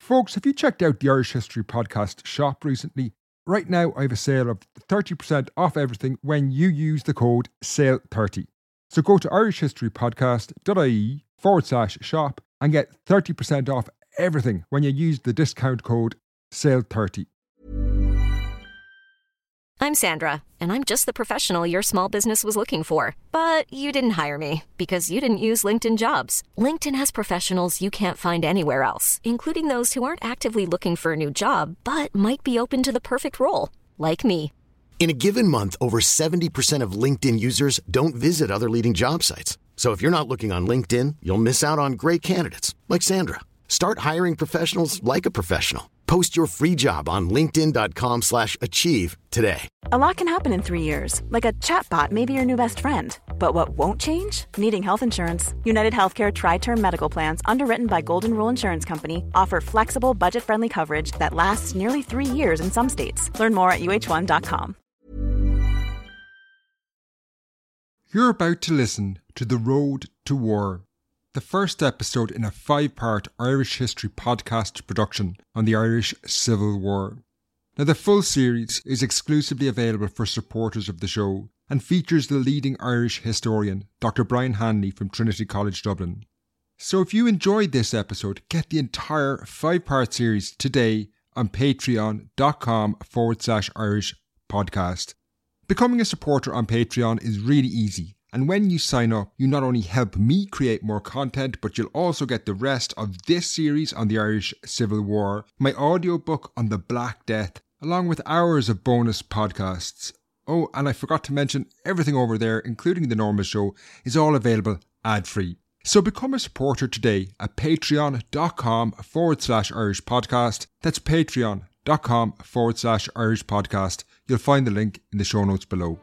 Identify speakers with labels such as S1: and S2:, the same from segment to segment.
S1: Folks, have you checked out the Irish History Podcast shop recently? Right now, I have a sale of 30% off everything when you use the code SALE30. So go to irishhistorypodcast.ie/shop and get 30% off everything when you use the discount code SALE30.
S2: I'm Sandra, and I'm just the professional your small business was looking for. But you didn't hire me because you didn't use LinkedIn Jobs. LinkedIn has professionals you can't find anywhere else, including those who aren't actively looking for a new job, but might be open to the perfect role, like me.
S3: In a given month, over 70% of LinkedIn users don't visit other leading job sites. So if you're not looking on LinkedIn, you'll miss out on great candidates like Sandra. Start hiring professionals like a professional. Post your free job on linkedin.com/achieve today.
S4: A lot can happen in 3 years, like a chatbot may be your new best friend. But what won't change? Needing health insurance. United Healthcare Tri-Term Medical Plans, underwritten by Golden Rule Insurance Company, offer flexible, budget-friendly coverage that lasts nearly 3 years in some states. Learn more at uh1.com.
S1: You're about to listen to The Road to War, the first episode in a 5-part Irish history podcast production on the Irish Civil War. Now, the full series is exclusively available for supporters of the show and features the leading Irish historian, Dr. Brian Hanley from Trinity College Dublin. So if you enjoyed this episode, get the entire 5-part series today on patreon.com/Irish podcast. Becoming a supporter on Patreon is really easy. And when you sign up, you not only help me create more content, but you'll also get the rest of this series on the Irish Civil War, my audiobook on the Black Death, along with hours of bonus podcasts. Oh, and I forgot to mention, everything over there, including the normal show, is all available ad-free. So become a supporter today at patreon.com/Irish podcast. That's patreon.com/Irish podcast. You'll find the link in the show notes below.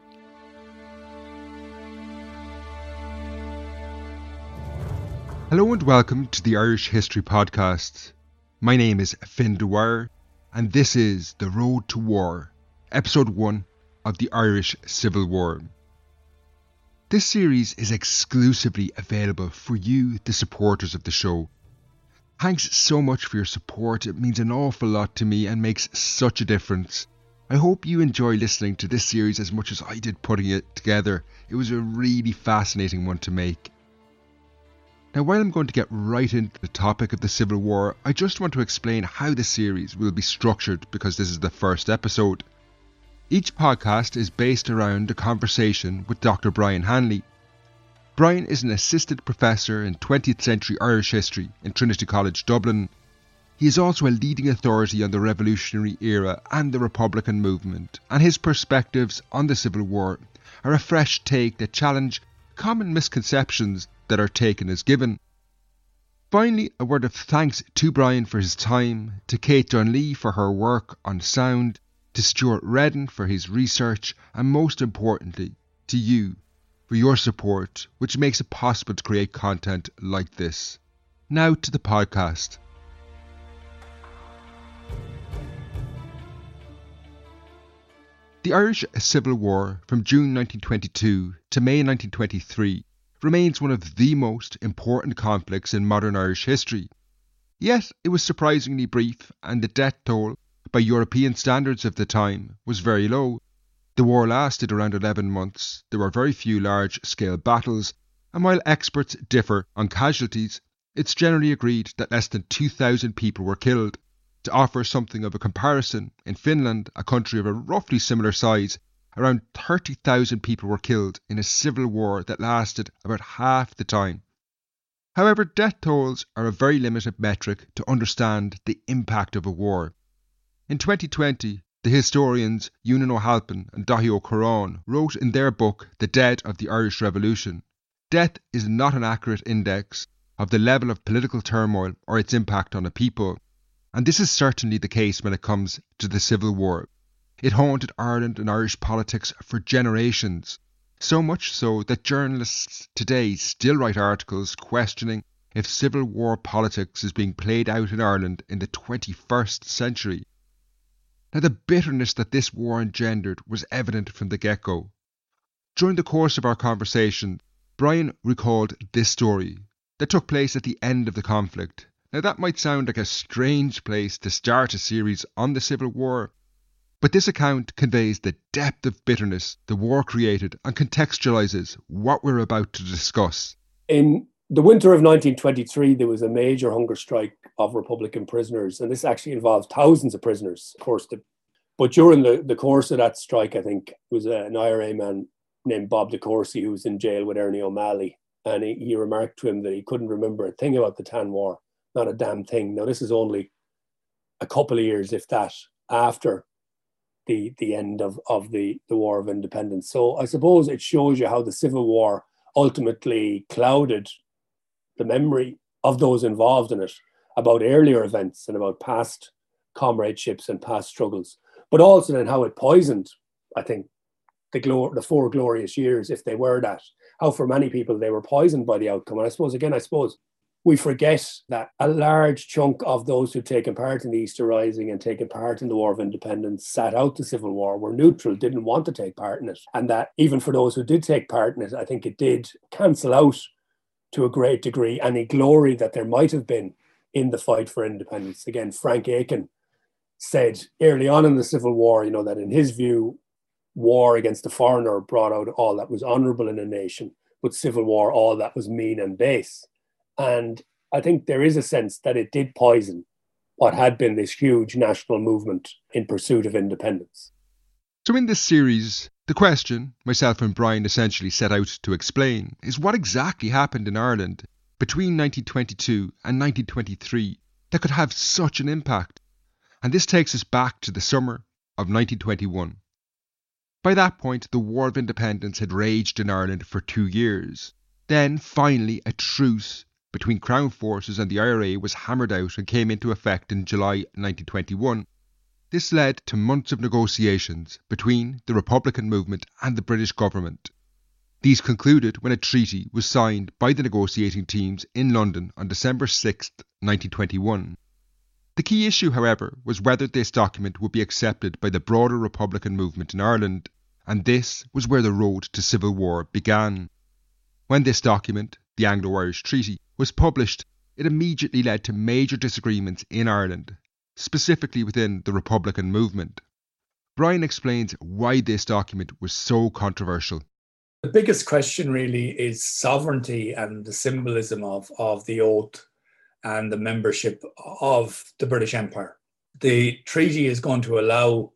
S1: Hello and welcome to the Irish History Podcast. My name is Finn Dwyer and this is The Road to War, Episode 1 of the Irish Civil War. This series is exclusively available for you, the supporters of the show. Thanks so much for your support. It means an awful lot to me and makes such a difference. I hope you enjoy listening to this series as much as I did putting it together. It was a really fascinating one to make. Now, while I'm going to get right into the topic of the Civil War, I just want to explain how the series will be structured because this is the first episode. Each podcast is based around a conversation with Dr. Brian Hanley. Brian is an assistant professor in 20th century Irish history in Trinity College Dublin. He is also a leading authority on the Revolutionary era and the Republican movement, and his perspectives on the Civil War are a fresh take that challenge common misconceptions that are taken as given. Finally, a word of thanks to Brian for his time, to Kate Dunlea for her work on sound, to Stuart Redden for his research, and most importantly, to you for your support, which makes it possible to create content like this. Now to the podcast. The Irish Civil War from June 1922 to May 1923 remains one of the most important conflicts in modern Irish history. Yet it was surprisingly brief, and the death toll, by European standards of the time, was very low. The war lasted around 11 months, there were very few large-scale battles, and while experts differ on casualties, it's generally agreed that less than 2,000 people were killed. To offer something of a comparison, in Finland, a country of a roughly similar size, around 30,000 people were killed in a civil war that lasted about half the time. However, death tolls are a very limited metric to understand the impact of a war. In 2020, the historians Eunan O'Halpin and Daithí Ó Corráin wrote in their book The Dead of the Irish Revolution, "Death is not an accurate index of the level of political turmoil or its impact on a people." And this is certainly the case when it comes to the Civil War. It haunted Ireland and Irish politics for generations, so much so that journalists today still write articles questioning if Civil War politics is being played out in Ireland in the 21st century. Now, the bitterness that this war engendered was evident from the get-go. During the course of our conversation, Brian recalled this story that took place at the end of the conflict, Now that might sound like a strange place to start a series on the Civil War, but this account conveys the depth of bitterness the war created and contextualises what we're about to discuss.
S5: In the winter of 1923, there was a major hunger strike of Republican prisoners, and this actually involved thousands of prisoners, of course. But during the course of that strike, I think, was an IRA man named Bob de Courcy who was in jail with Ernie O'Malley, and he remarked to him that he couldn't remember a thing about the Tan War, not a damn thing. Now, this is only a couple of years, if that, after the end of the War of Independence. So I suppose it shows you how the Civil War ultimately clouded the memory of those involved in it about earlier events and about past comradeships and past struggles, but also then how it poisoned, I think, the 4 glorious years, if they were that, how for many people they were poisoned by the outcome. And I suppose we forget that a large chunk of those who'd taken part in the Easter Rising and taken part in the War of Independence sat out the Civil War, were neutral, didn't want to take part in it. And that even for those who did take part in it, I think it did cancel out to a great degree any glory that there might have been in the fight for independence. Again, Frank Aiken said early on in the Civil War, that in his view, war against the foreigner brought out all that was honourable in a nation, but civil war, all that was mean and base. And I think there is a sense that it did poison what had been this huge national movement in pursuit of independence.
S1: So in this series, the question myself and Brian essentially set out to explain is what exactly happened in Ireland between 1922 and 1923 that could have such an impact. And this takes us back to the summer of 1921. By that point, the War of Independence had raged in Ireland for 2 years. Then, finally, a truce between Crown forces and the IRA was hammered out and came into effect in July 1921. This led to months of negotiations between the Republican movement and the British government. These concluded when a treaty was signed by the negotiating teams in London on December 6, 1921. The key issue, however, was whether this document would be accepted by the broader Republican movement in Ireland, and this was where the road to civil war began. When this document, the Anglo-Irish Treaty, was published, it immediately led to major disagreements in Ireland, specifically within the Republican movement. Brian explains why this document was so controversial.
S6: The biggest question really is sovereignty and the symbolism of the oath and the membership of the British Empire. The treaty is going to allow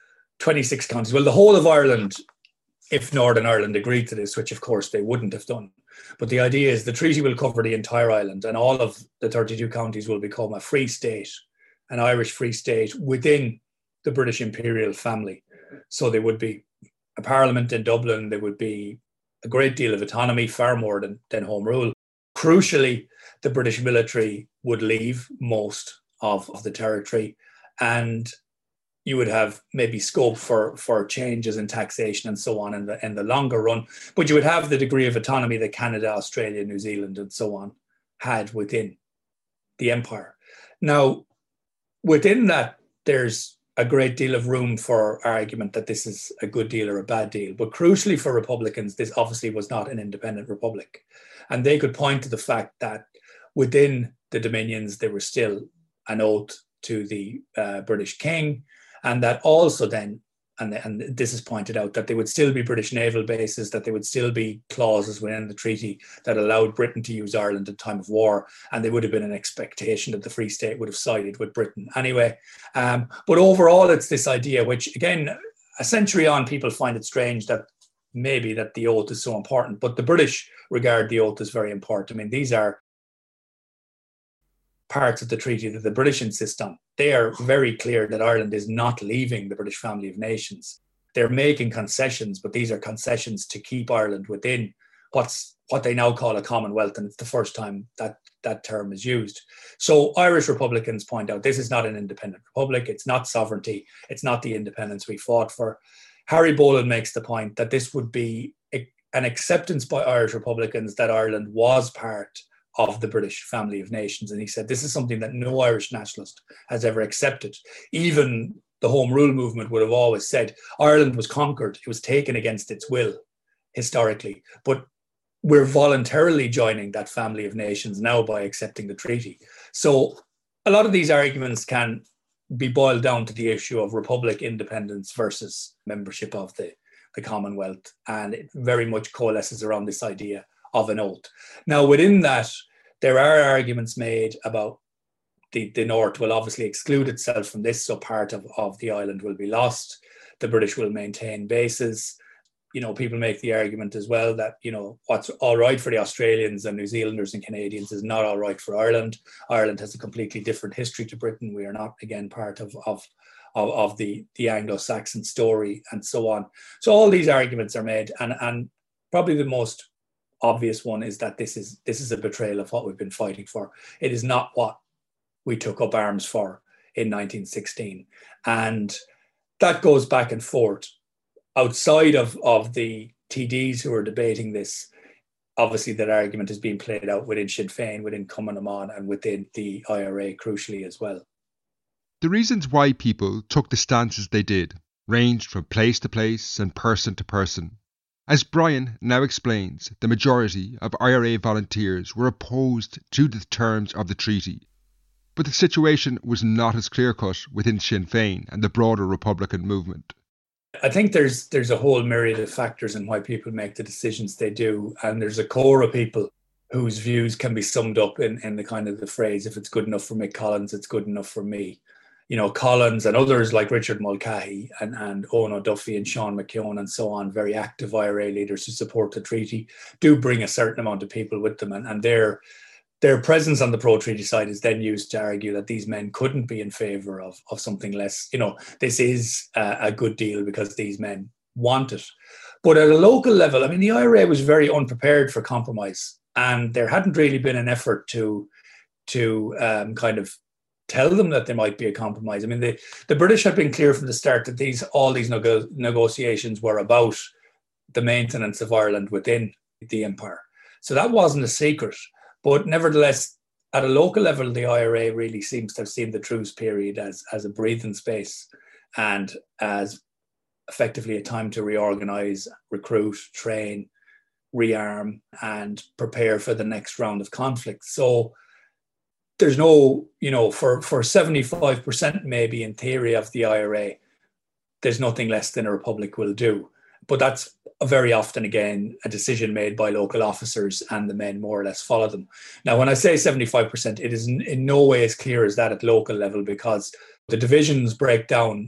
S6: 26 counties, well, the whole of Ireland, if Northern Ireland agreed to this, which of course they wouldn't have done. But the idea is the treaty will cover the entire island, and all of the 32 counties will become a free state, an Irish free state within the British imperial family. So there would be a parliament in Dublin, there would be a great deal of autonomy, far more than home rule. Crucially, the British military would leave most of the territory, and you would have maybe scope for changes in taxation and so on in the longer run. But you would have the degree of autonomy that Canada, Australia, New Zealand, and so on had within the empire. Now, within that, there's a great deal of room for argument that this is a good deal or a bad deal. But crucially for Republicans, this obviously was not an independent republic. And they could point to the fact that within the dominions, there was still an oath to the British king, and that also then, and this is pointed out, that there would still be British naval bases, that there would still be clauses within the treaty that allowed Britain to use Ireland in time of war, and there would have been an expectation that the Free State would have sided with Britain anyway. But overall, it's this idea, which again, a century on, people find it strange that maybe that the oath is so important, but the British regard the oath as very important. I mean, these are parts of the treaty that the British insist on. They are very clear that Ireland is not leaving the British family of nations. They're making concessions, but these are concessions to keep Ireland within what they now call a Commonwealth, and it's the first time that term is used. So Irish Republicans point out this is not an independent republic, it's not sovereignty, it's not the independence we fought for. Harry Boland makes the point that this would be an acceptance by Irish Republicans that Ireland was part of the British family of nations. And he said, this is something that no Irish nationalist has ever accepted. Even the Home Rule movement would have always said Ireland was conquered. It was taken against its will historically. But we're voluntarily joining that family of nations now by accepting the treaty. So a lot of these arguments can be boiled down to the issue of republic independence versus membership of the Commonwealth. And it very much coalesces around this idea of an oath. Now, within that, there are arguments made about the North will obviously exclude itself from this, so part of the island will be lost. The British will maintain bases. People make the argument as well that, what's all right for the Australians and New Zealanders and Canadians is not all right for Ireland. Ireland has a completely different history to Britain. We are not, again, part of the Anglo-Saxon story and so on. So all these arguments are made, and probably the most obvious one is that this is a betrayal of what we've been fighting for. It is not what we took up arms for in 1916. And that goes back and forth. Outside of the TDs who are debating this, obviously that argument is being played out within Sinn Féin, within Cumann na mBan, and within the IRA crucially as well.
S1: The reasons why people took the stances they did ranged from place to place and person to person. As Brian now explains, the majority of IRA volunteers were opposed to the terms of the treaty. But the situation was not as clear-cut within Sinn Féin and the broader Republican movement.
S6: I think there's a whole myriad of factors in why people make the decisions they do. And there's a core of people whose views can be summed up in the kind of the phrase, if it's good enough for Mick Collins, it's good enough for me. Collins and others like Richard Mulcahy and Eoin O'Duffy and Sean McKeown and so on, very active IRA leaders who support the treaty, do bring a certain amount of people with them. And their presence on the pro-treaty side is then used to argue that these men couldn't be in favour of something less. This is a good deal because these men want it. But at a local level, the IRA was very unprepared for compromise, and there hadn't really been an effort to kind of tell them that there might be a compromise. The British had been clear from the start that all these negotiations were about the maintenance of Ireland within the empire. So that wasn't a secret. But nevertheless, at a local level, the IRA really seems to have seen the truce period as a breathing space and as effectively a time to reorganise, recruit, train, rearm, and prepare for the next round of conflict. So there's no, for 75% maybe in theory of the IRA, there's nothing less than a republic will do. But that's very often, again, a decision made by local officers, and the men more or less follow them. Now, when I say 75%, it is in no way as clear as that at local level, because the divisions break down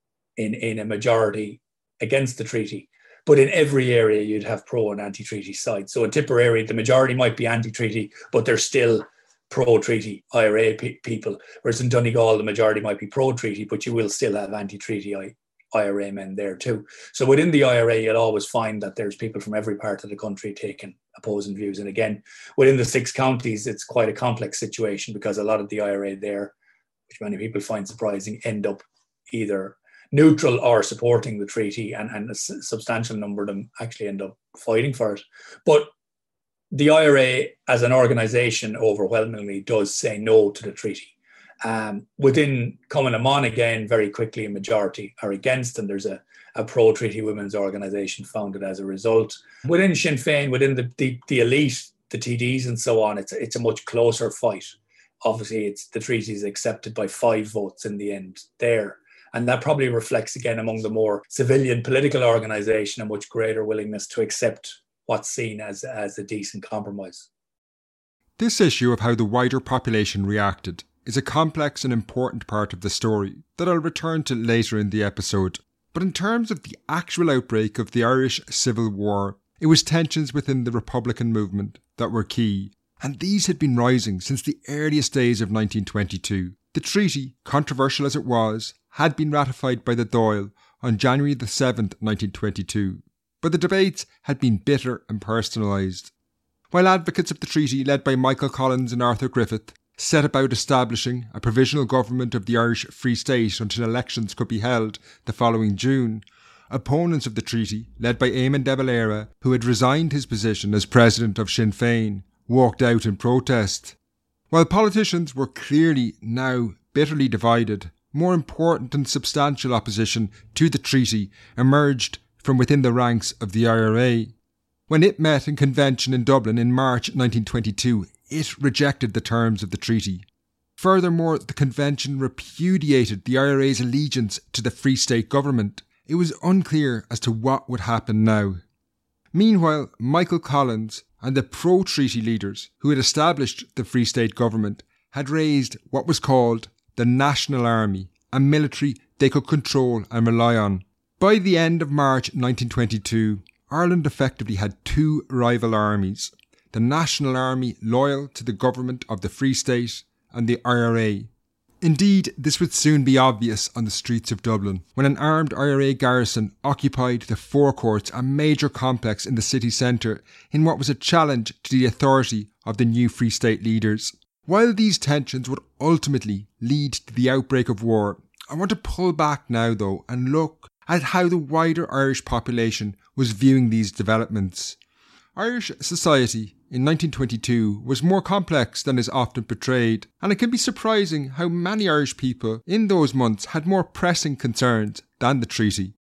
S6: in a majority against the treaty. But in every area, you'd have pro and anti-treaty sides. So in Tipperary, the majority might be anti-treaty, but they're still pro-treaty IRA people. Whereas in Donegal, the majority might be pro-treaty, but you will still have anti-treaty IRA men there too. So within the IRA, you'll always find that there's people from every part of the country taking opposing views. And again, within the 6 counties, it's quite a complex situation because a lot of the IRA there, which many people find surprising, end up either neutral or supporting the treaty, and a substantial number of them actually end up fighting for it. But the IRA as an organisation overwhelmingly does say no to the treaty. Within Cumann na mBan, again, very quickly a majority are against, and there's a pro-treaty women's organisation founded as a result. Within Sinn Féin, within the elite, the TDs and so on, it's a much closer fight. Obviously, the treaty is accepted by 5 votes in the end there. And that probably reflects, again, among the more civilian political organisation, a much greater willingness to accept what's seen as a decent compromise.
S1: This issue of how the wider population reacted is a complex and important part of the story that I'll return to later in the episode. But in terms of the actual outbreak of the Irish Civil War, it was tensions within the Republican movement that were key, and these had been rising since the earliest days of 1922. The treaty, controversial as it was, had been ratified by the Dáil on January the 7th, 1922, but the debates had been bitter and personalised. While advocates of the treaty, led by Michael Collins and Arthur Griffith, set about establishing a provisional government of the Irish Free State until elections could be held the following June, opponents of the treaty, led by Eamon de Valera, who had resigned his position as president of Sinn Féin, walked out in protest. While politicians were clearly now bitterly divided, more important and substantial opposition to the treaty emerged from within the ranks of the IRA. When it met in convention in Dublin in March 1922, it rejected the terms of the treaty. Furthermore, the convention repudiated the IRA's allegiance to the Free State government. It was unclear as to what would happen now. Meanwhile, Michael Collins and the pro-treaty leaders who had established the Free State government had raised what was called the National Army, a military they could control and rely on. By the end of March 1922, Ireland effectively had two rival armies, the National Army loyal to the government of the Free State and the IRA. Indeed, this would soon be obvious on the streets of Dublin when an armed IRA garrison occupied the forecourts, a major complex in the city centre, in what was a challenge to the authority of the new Free State leaders. While these tensions would ultimately lead to the outbreak of war, I want to pull back now though and look at how the wider Irish population was viewing these developments. Irish society in 1922 was more complex than is often portrayed, and it can be surprising how many Irish people in those months had more pressing concerns than the treaty.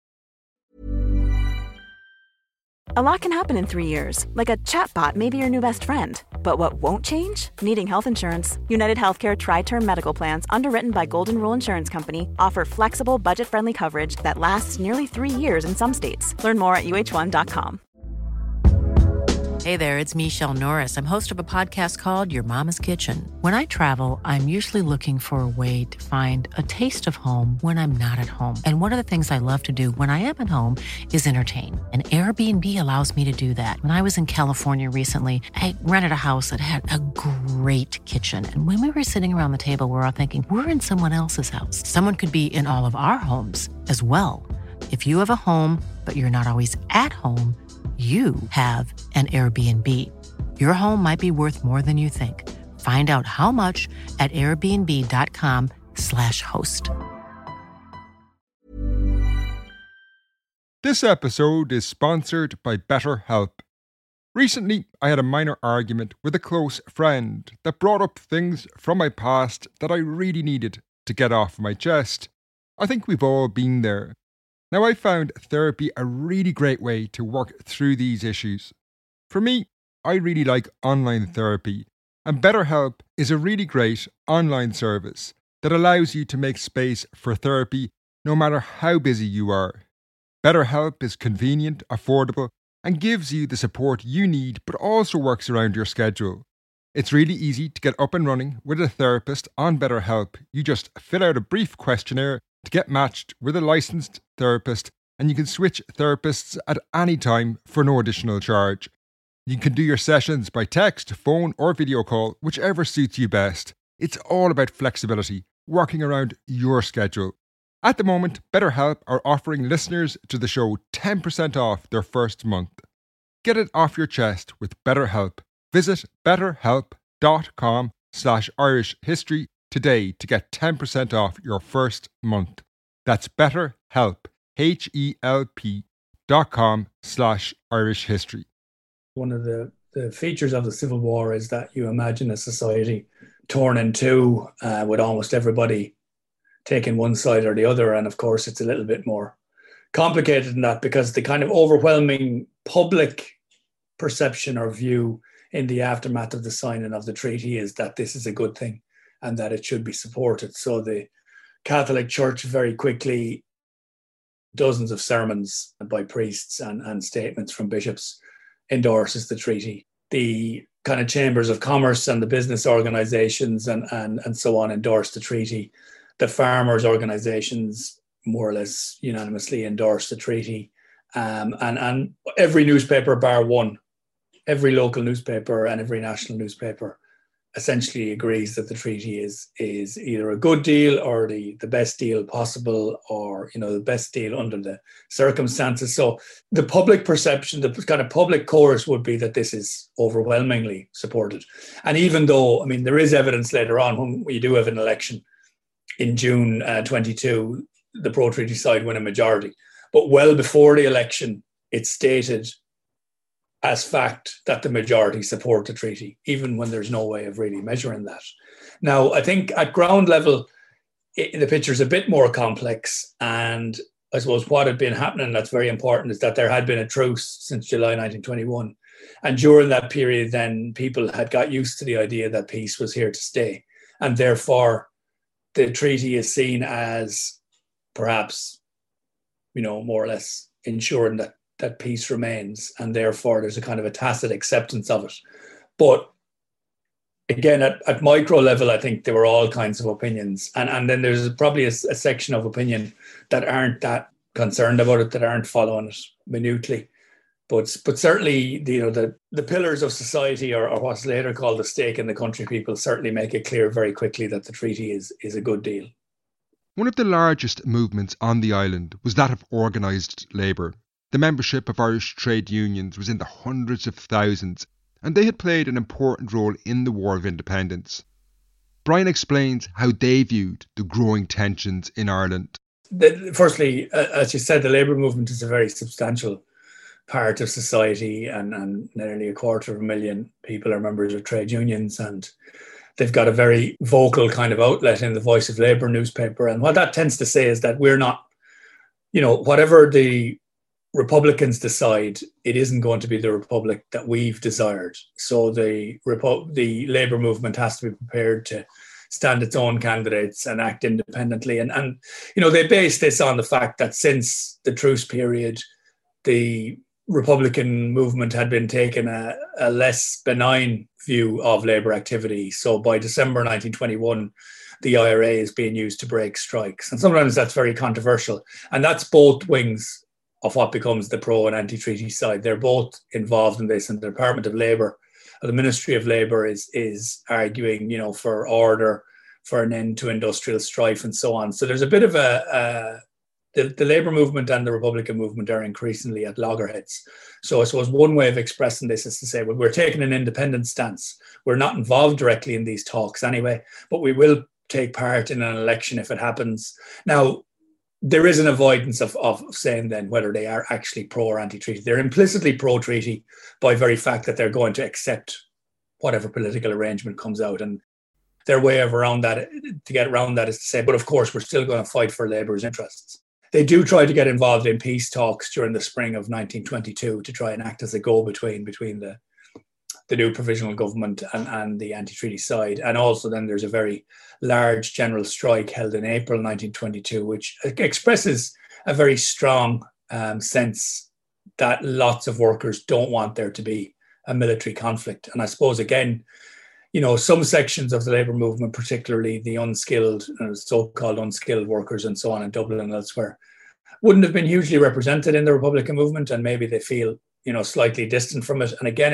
S4: A lot can happen in 3 years, like a chatbot may be your new best friend. But what won't change? Needing health insurance. United Healthcare Tri-Term Medical Plans, underwritten by Golden Rule Insurance Company, offer flexible, budget-friendly coverage that lasts nearly 3 years in some states. Learn more at uh1.com.
S7: Hey there, it's Michelle Norris. I'm host of a podcast called Your Mama's Kitchen. When I travel, I'm usually looking for a way to find a taste of home when I'm not at home. And one of the things I love to do when I am at home is entertain. And Airbnb allows me to do that. When I was in California recently, I rented a house that had a great kitchen. And when we were sitting around the table, we were all thinking, we're in someone else's house. Someone could be in all of our homes as well. If you have a home, but you're not always at home, you have an Airbnb. Your home might be worth more than you think. Find out how much at airbnb.com/host.
S1: This episode is sponsored by BetterHelp. Recently, I had a minor argument with a close friend that brought up things from my past that I really needed to get off my chest. I think we've all been there. Now, I found therapy a really great way to work through these issues. For me, I really like online therapy, and BetterHelp is a really great online service that allows you to make space for therapy no matter how busy you are. BetterHelp is convenient, affordable, and gives you the support you need, but also works around your schedule. It's really easy to get up and running with a therapist on BetterHelp. You just fill out a brief questionnaire to get matched with a licensed therapist, and you can switch therapists at any time for no additional charge. You can do your sessions by text, phone, or video call, whichever suits you best. It's all about flexibility, working around your schedule. At the moment, BetterHelp are offering listeners to the show 10% off their first month. Get it off your chest with BetterHelp. Visit betterhelp.com/Irish history today to get 10% off your first month. That's BetterHelp, HELP.com/Irish history.
S6: One of the features of the Civil War is that you imagine a society torn in two, with almost everybody taking one side or the other. And of course, it's a little bit more complicated than that, because the kind of overwhelming public perception or view in the aftermath of the signing of the treaty is that this is a good thing and that it should be supported. So the Catholic Church very quickly, dozens of sermons by priests and statements from bishops, endorses the treaty. The kind of chambers of commerce and the business organizations and so on endorse the treaty. The farmers' organizations more or less unanimously endorse the treaty. And every newspaper bar one, every local newspaper and every national newspaper essentially agrees that the treaty is either a good deal or the best deal possible, or the best deal under the circumstances. So the public perception, the kind of public chorus would be that this is overwhelmingly supported. And even though, there is evidence later on when we do have an election in June 22, the pro-treaty side win a majority. But well before the election, it's stated as fact that the majority support the treaty, even when there's no way of really measuring that. Now, I think at ground level, the picture is a bit more complex. And I suppose what had been happening that's very important is that there had been a truce since July 1921 And during that period, then people had got used to the idea that peace was here to stay. And therefore, the treaty is seen as perhaps, more or less ensuring that peace remains. And therefore, there's a kind of a tacit acceptance of it. But again, at micro level, I think there were all kinds of opinions. And then there's probably a section of opinion that aren't that concerned about it, that aren't following it minutely. But certainly, the pillars of society, or what's later called the stake in the country people, certainly make it clear very quickly that the treaty is a good deal.
S1: One of the largest movements on the island was that of organised labour. The membership of Irish trade unions was in the hundreds of thousands, and they had played an important role in the War of Independence. Brian explains how they viewed the growing tensions in Ireland.
S6: Firstly, as you said, the labour movement is a very substantial part of society, and nearly 250,000 people are members of trade unions, and they've got a very vocal kind of outlet in the Voice of Labour newspaper. And what that tends to say is that we're not, whatever the Republicans decide, it isn't going to be the republic that we've desired. So the labour movement has to be prepared to stand its own candidates and act independently. And they base this on the fact that since the truce period, the Republican movement had been taking a less benign view of labour activity. So by December 1921, the IRA is being used to break strikes. And sometimes that's very controversial. And that's both wings of what becomes the pro and anti-treaty side. They're both involved in this, and the Department of Labour, or the Ministry of Labour, is arguing, for order, for an end to industrial strife and so on. So there's a bit of the labour movement and the Republican movement are increasingly at loggerheads. So I suppose one way of expressing this is to say, well, we're taking an independent stance. We're not involved directly in these talks anyway, but we will take part in an election if it happens. Now, there is an avoidance of saying then whether they are actually pro or anti-treaty. They're implicitly pro-treaty by very fact that they're going to accept whatever political arrangement comes out. And their way of to get around that is to say, but of course, we're still going to fight for Labour's interests. They do try to get involved in peace talks during the spring of 1922 to try and act as a go-between between the new provisional government and the anti-treaty side. And also then there's a very large general strike held in April 1922, which expresses a very strong sense that lots of workers don't want there to be a military conflict. And I suppose, again, some sections of the labour movement, particularly the unskilled, so-called unskilled workers and so on in Dublin and elsewhere, wouldn't have been hugely represented in the Republican movement, and maybe they feel slightly distant from it. And again,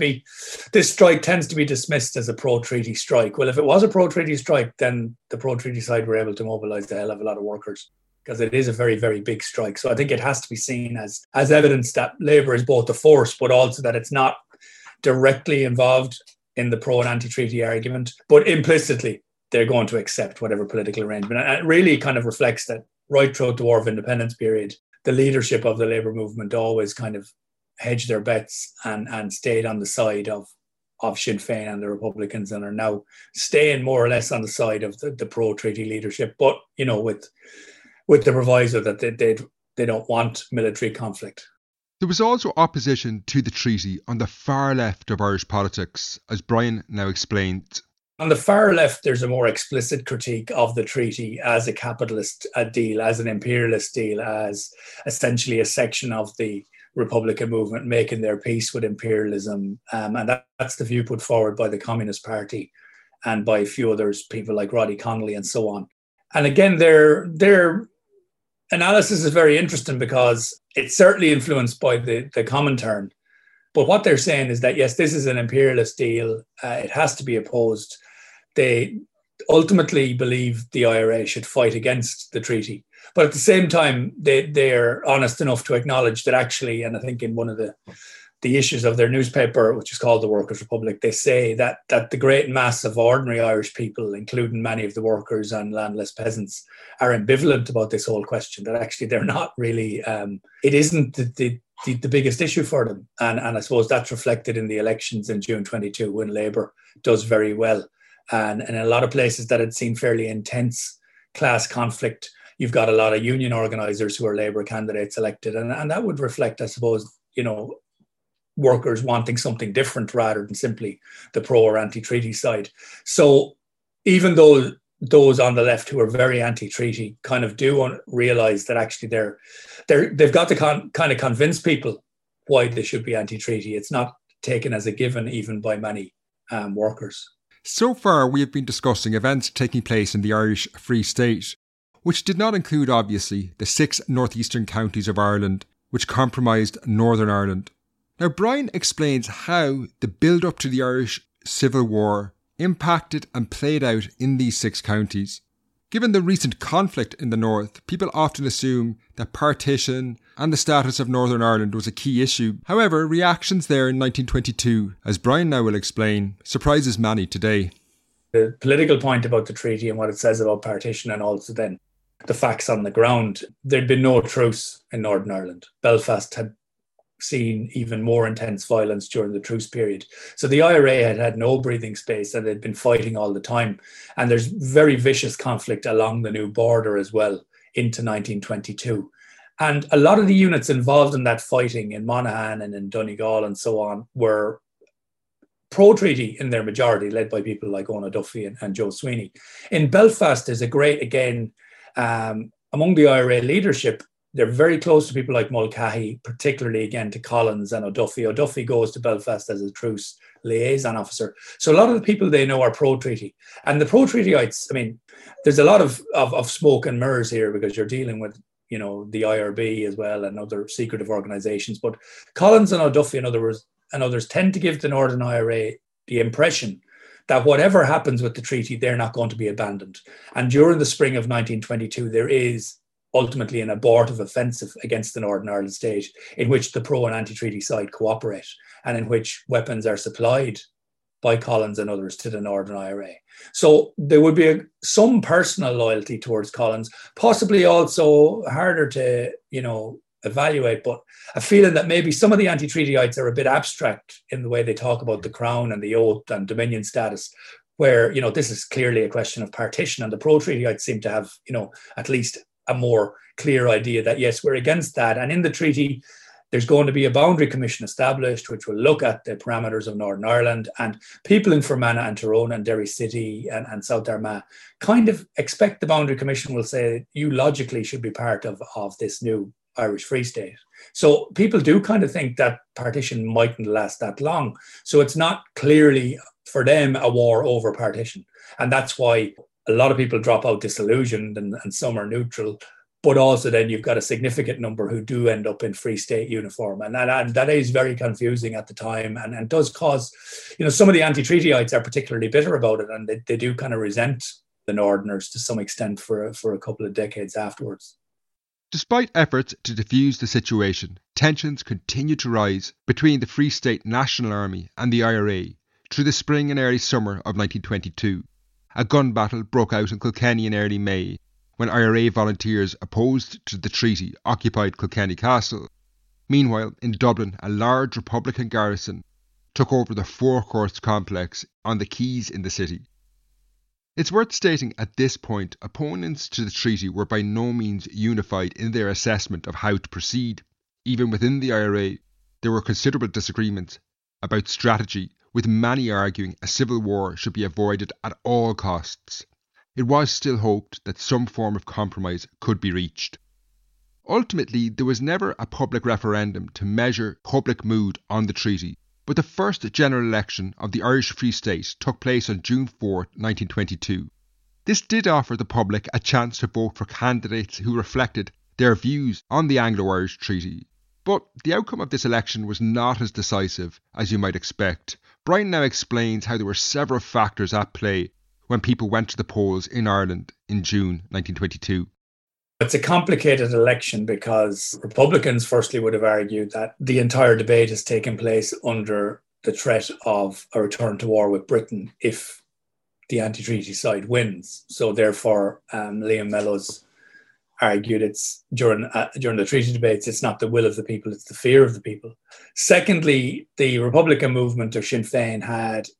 S6: this strike tends to be dismissed as a pro-treaty strike. Well, if it was a pro-treaty strike, then the pro-treaty side were able to mobilise a hell of a lot of workers, because it is a very, very big strike. So I think it has to be seen as evidence that Labour is both a force, but also that it's not directly involved in the pro and anti-treaty argument, but implicitly they're going to accept whatever political arrangement. And it really kind of reflects that right throughout the War of Independence period, the leadership of the Labour movement always kind of hedged their bets and stayed on the side of Sinn Féin and the Republicans, and are now staying more or less on the side of the pro-treaty leadership, but with the proviso that they don't want military conflict.
S1: There was also opposition to the treaty on the far left of Irish politics, as Brian now explained.
S6: On the far left, there's a more explicit critique of the treaty as a capitalist deal, as an imperialist deal, as essentially a section of the Republican movement making their peace with imperialism. And that's the view put forward by the Communist Party and by a few others, people like Roddy Connolly and so on. And again, their analysis is very interesting because it's certainly influenced by the Comintern. But what they're saying is that, yes, this is an imperialist deal. It has to be opposed. They ultimately believe the IRA should fight against the treaty. But at the same time, they're honest enough to acknowledge that actually, and I think in one of the issues of their newspaper, which is called the Workers' Republic, they say that the great mass of ordinary Irish people, including many of the workers and landless peasants, are ambivalent about this whole question, that actually they're not really, it isn't the biggest issue for them. And I suppose that's reflected in the elections in June 22, when Labour does very well. And in a lot of places that had seen fairly intense class conflict, you've got a lot of union organisers who are Labour candidates elected. And that would reflect, I suppose, workers wanting something different rather than simply the pro or anti-treaty side. So even though those on the left who are very anti-treaty kind of do realise that actually they've got to kind of convince people why they should be anti-treaty. It's not taken as a given even by many workers.
S1: So far, we have been discussing events taking place in the Irish Free State, which did not include, obviously, the 6 northeastern counties of Ireland, which comprised Northern Ireland. Now, Brian explains how the build-up to the Irish Civil War impacted and played out in these 6 counties. Given the recent conflict in the north, people often assume that partition and the status of Northern Ireland was a key issue. However, reactions there in 1922, as Brian now will explain, surprises many today.
S6: The political point about the treaty and what it says about partition, and also then the facts on the ground. There'd been no truce in Northern Ireland. Belfast had seen even more intense violence during the truce period. So the IRA had no breathing space and they'd been fighting all the time. And there's very vicious conflict along the new border as well into 1922. And a lot of the units involved in that fighting in Monaghan and in Donegal and so on were pro-treaty in their majority, led by people like Ona Duffy and Joe Sweeney. In Belfast, there's a great, again, among the IRA leadership, they're very close to people like Mulcahy, particularly again to Collins and O'Duffy. O'Duffy goes to Belfast as a truce liaison officer. So a lot of the people they know are pro-treaty. And the pro-treatyites, I mean, there's a lot of smoke and mirrors here because you're dealing with, you know, the IRB as well and other secretive organisations. But Collins and O'Duffy and others tend to give the Northern IRA the impression that whatever happens with the treaty, they're not going to be abandoned. And during the spring of 1922, there is ultimately an abortive offensive against the Northern Ireland state in which the pro and anti-treaty side cooperate and in which weapons are supplied by Collins and others to the Northern IRA. So there would be some personal loyalty towards Collins, possibly also harder to, you know, evaluate, but a feeling that maybe some of the anti-treatyites are a bit abstract in the way they talk about the crown and the oath and dominion status, where, you know, this is clearly a question of partition, and the pro-treatyites seem to have, you know, at least a more clear idea that, yes, we're against that. And in the treaty, there's going to be a boundary commission established, which will look at the parameters of Northern Ireland, and people in Fermanagh and Tyrone and Derry City and South Armagh kind of expect the boundary commission will say, you logically should be part of this new Irish Free State. So people do kind of think that partition mightn't last that long. So it's not clearly for them a war over partition. And that's why a lot of people drop out disillusioned and some are neutral. But also then you've got a significant number who do end up in Free State uniform. And that is very confusing at the time and does cause, you know, some of the anti-treatyites are particularly bitter about it, and they do kind of resent the Northerners to some extent for a couple of decades afterwards.
S1: Despite efforts to defuse the situation, tensions continued to rise between the Free State National Army and the IRA through the spring and early summer of 1922. A gun battle broke out in Kilkenny in early May, when IRA volunteers opposed to the treaty occupied Kilkenny Castle. Meanwhile, in Dublin, a large Republican garrison took over the Four Courts complex on the quays in the city. It's worth stating at this point, opponents to the treaty were by no means unified in their assessment of how to proceed. Even within the IRA, there were considerable disagreements about strategy, with many arguing a civil war should be avoided at all costs. It was still hoped that some form of compromise could be reached. Ultimately, there was never a public referendum to measure public mood on the treaty, but the first general election of the Irish Free State took place on June 4, 1922. This did offer the public a chance to vote for candidates who reflected their views on the Anglo-Irish Treaty. But the outcome of this election was not as decisive as you might expect. Brian now explains how there were several factors at play when people went to the polls in Ireland in June 1922.
S6: It's a complicated election because Republicans firstly would have argued that the entire debate has taken place under the threat of a return to war with Britain if the anti-treaty side wins. So therefore, Liam Mellows argued it's during the treaty debates, it's not the will of the people, it's the fear of the people. Secondly, the Republican movement of Sinn Féin had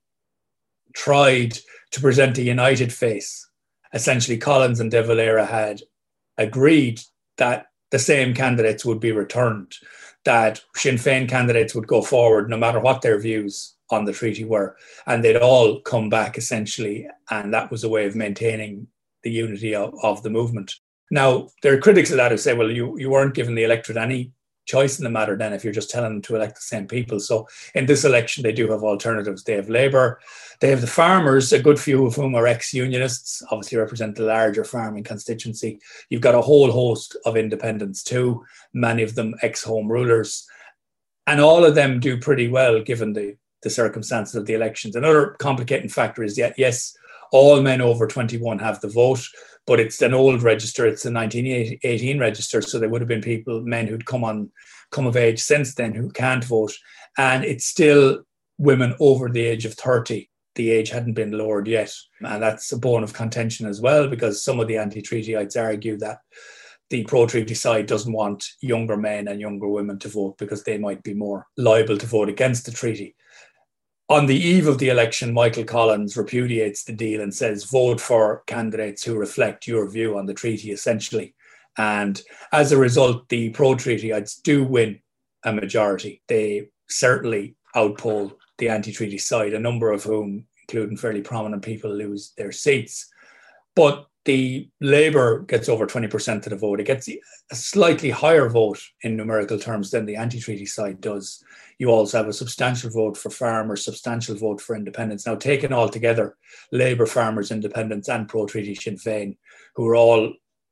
S6: tried to present a united face. Essentially, Collins and De Valera had agreed that the same candidates would be returned, that Sinn Féin candidates would go forward no matter what their views on the treaty were, and they'd all come back essentially, and that was a way of maintaining the unity of the movement. Now, there are critics of that who say, well, you weren't giving the electorate any choice in the matter then if you're just telling them to elect the same people. So in this election, they do have alternatives. They have Labour, they have the farmers, a good few of whom are ex-unionists, obviously represent the larger farming constituency. You've got a whole host of independents too, many of them ex-home rulers. And all of them do pretty well given the circumstances of the elections. Another complicating factor is that, yes, all men over 21 have the vote, but it's an old register. It's a 1918 register. So there would have been men who'd come of age since then who can't vote. And it's still women over the age of 30. The age hadn't been lowered yet. And that's a bone of contention as well, because some of the anti-treatyites argue that the pro-treaty side doesn't want younger men and younger women to vote because they might be more liable to vote against the treaty. On the eve of the election, Michael Collins repudiates the deal and says, vote for candidates who reflect your view on the treaty, essentially. And as a result, the pro-treatyites do win a majority. They certainly outpoll the anti-treaty side, a number of whom, including fairly prominent people, lose their seats. But the Labour gets over 20% of the vote. It gets a slightly higher vote in numerical terms than the anti-treaty side does. You also have a substantial vote for farmers, substantial vote for independents. Now, taken all together, Labour, farmers, independents and pro-treaty Sinn Féin, who are all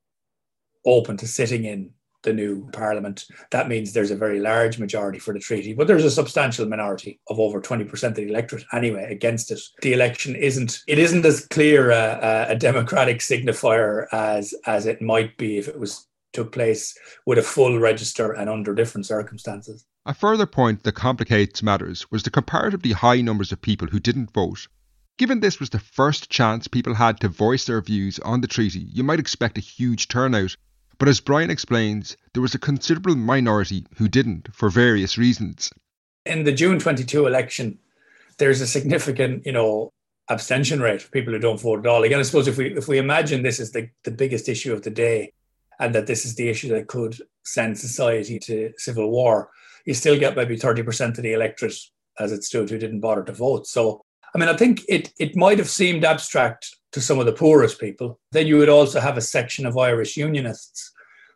S6: open to sitting in the new parliament, that means there's a very large majority for the treaty, but there's a substantial minority of over 20% of the electorate anyway against it. The election isn't as clear a democratic signifier as it might be if it took place with a full register and under different circumstances.
S1: A further point that complicates matters was the comparatively high numbers of people who didn't vote. Given this was the first chance people had to voice their views on the treaty, you might expect a huge turnout. But as Brian explains, there was a considerable minority who didn't, for various reasons.
S6: In the June 22 election, there's a significant, abstention rate for people who don't vote at all. Again, I suppose if we imagine this is the biggest issue of the day, and that this is the issue that could send society to civil war, you still get maybe 30% of the electorate as it stood who didn't bother to vote. So, I think it might have seemed abstract to some of the poorest people. Then you would also have a section of Irish unionists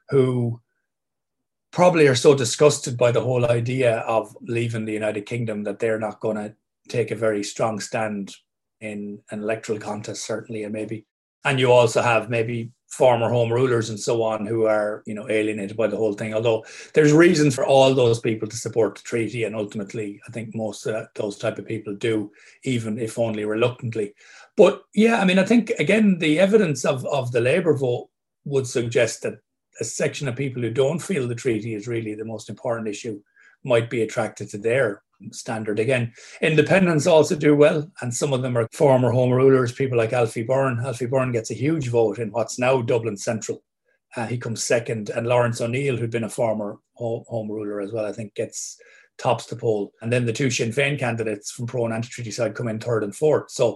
S6: who probably are so disgusted by the whole idea of leaving the United Kingdom that they're not going to take a very strong stand in an electoral contest, certainly, and you also have maybe former home rulers and so on who are, alienated by the whole thing. Although there's reasons for all those people to support the treaty, and ultimately, I think most of those type of people do, even if only reluctantly. But yeah, I think again, the evidence of the Labour vote would suggest that a section of people who don't feel the treaty is really the most important issue might be attracted to their standard. Again, independents also do well, and some of them are former home rulers, people like Alfie Byrne. Alfie Byrne gets a huge vote in what's now Dublin Central. He comes second, and Lawrence O'Neill, who'd been a former home ruler as well, I think tops the poll. And then the two Sinn Féin candidates from pro and anti-treaty side come in third and fourth. So,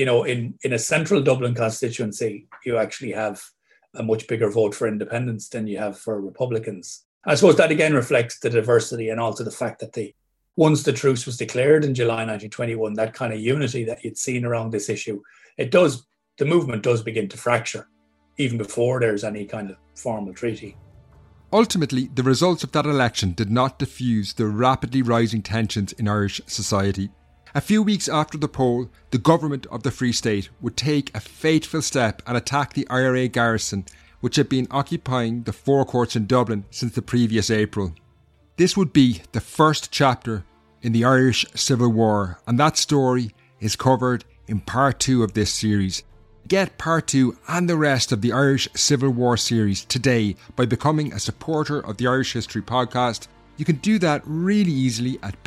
S6: in a central Dublin constituency, you actually have a much bigger vote for independents than you have for Republicans. I suppose that again reflects the diversity and also the fact that once the truce was declared in July 1921, that kind of unity that you'd seen around this issue, the movement does begin to fracture, even before there's any kind of formal treaty.
S1: Ultimately, the results of that election did not diffuse the rapidly rising tensions in Irish society. A few weeks after the poll, the government of the Free State would take a fateful step and attack the IRA garrison, which had been occupying the forecourts in Dublin since the previous April. This would be the first chapter in the Irish Civil War, and that story is covered in part 2 of this series. Get part 2 and the rest of the Irish Civil War series today by becoming a supporter of the Irish History Podcast. You can do that really easily at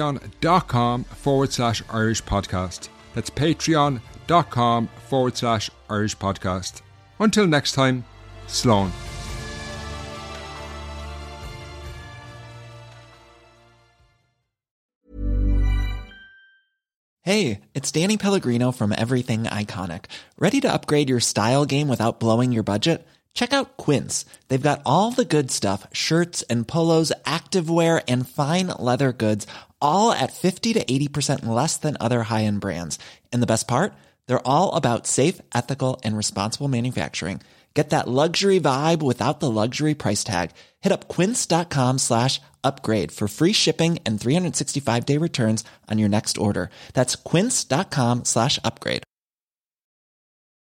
S1: patreon.com/Irish Podcast. That's patreon.com/Irish Podcast. Until next time, Slán.
S8: Hey, it's Danny Pellegrino from Everything Iconic. Ready to upgrade your style game without blowing your budget? Check out Quince. They've got all the good stuff, shirts and polos, activewear, and fine leather goods, all at 50 to 80% less than other high-end brands. And the best part? They're all about safe, ethical, and responsible manufacturing. Get that luxury vibe without the luxury price tag. Hit up quince.com/upgrade for free shipping and 365-day returns on your next order. That's quince.com/upgrade.